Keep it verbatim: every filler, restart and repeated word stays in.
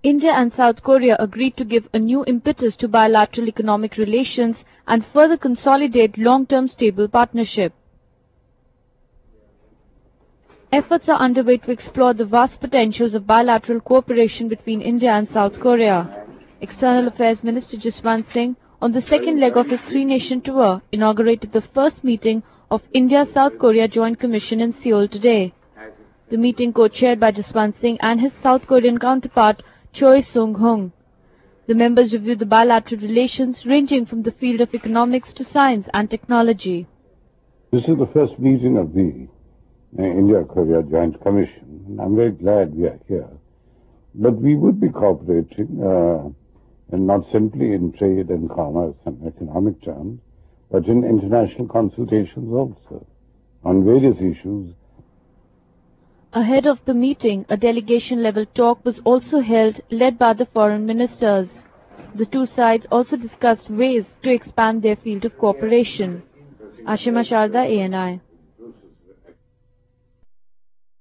India and South Korea agreed to give a new impetus to bilateral economic relations and further consolidate long-term stable partnership. Efforts are underway to explore the vast potentials of bilateral cooperation between India and South Korea. External Affairs Minister Jaswant Singh, on the second leg of his three-nation tour, inaugurated the first meeting of India-South Korea Joint Commission in Seoul today. The meeting co-chaired by Jaswant Singh and his South Korean counterpart Choi Sung-hung. The members reviewed the bilateral relations ranging from the field of economics to science and technology. This is the first meeting of the uh, India-Korea Joint Commission. I'm very glad we are here. But we would be cooperating uh, and not simply in trade and commerce and economic terms, but in international consultations also on various issues. Ahead of the meeting, a delegation-level talk was also held, led by the foreign ministers. The two sides also discussed ways to expand their field of cooperation. Ashima Sharda, A N I.